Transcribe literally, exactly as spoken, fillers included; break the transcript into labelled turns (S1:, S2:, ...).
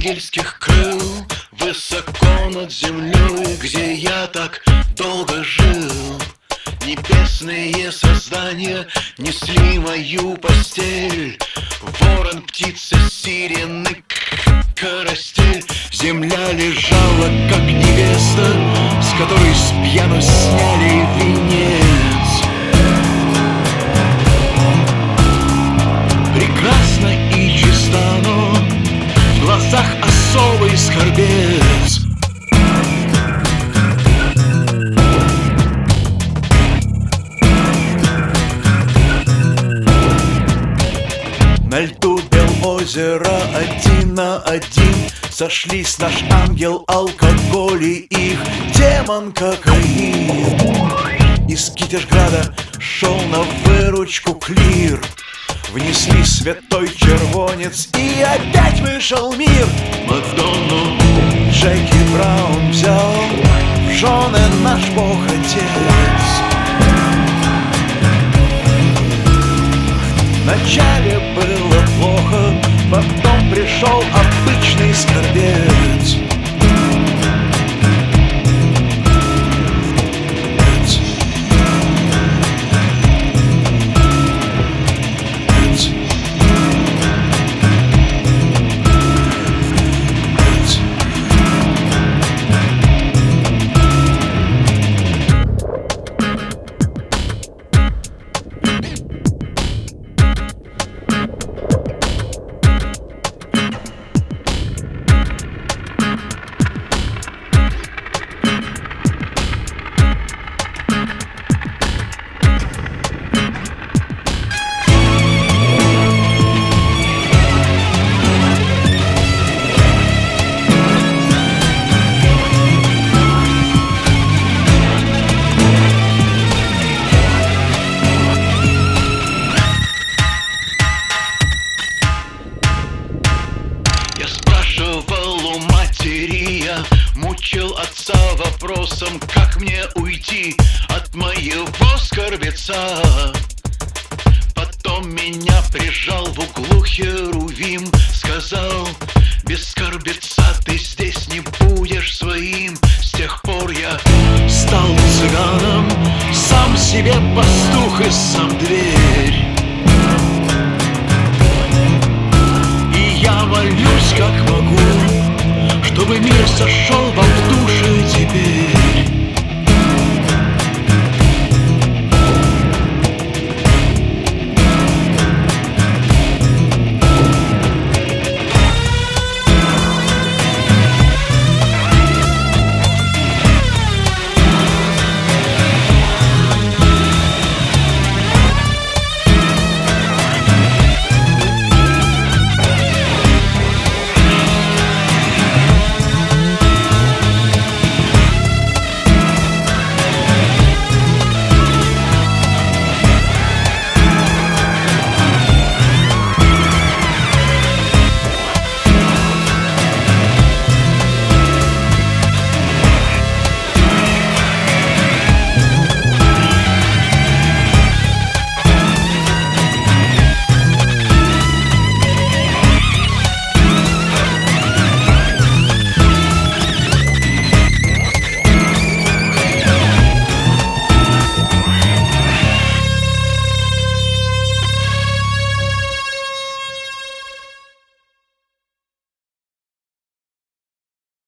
S1: ангельских крыл высоко над землей, где я так долго жил. Небесные создания несли мою постель. Ворон, птица, сирены, карастель. Земля лежала, как невеста, с которой с пьяну сняли венец. Прекрасно и чисто, но в глазах особый скорбец. На льду Белозера один на один сошлись наш ангел алкоголь и их демон кокаин. Из Китежграда шел на выручку клир. Внесли святой червонец, и опять вышел мир. Мадонну Джеки Браун взял в жены наш бог-отец. Вначале было плохо, потом пришел обычный скорбец. У матери я мучил отца вопросом, как мне уйти от моего скорбеца. Потом меня прижал в углу Херувим, сказал: без скорбеца ты здесь не будешь своим. С тех пор я стал цыганом, сам себе пастух и сам дверь. И я молюсь как могу, чтобы мир сошел во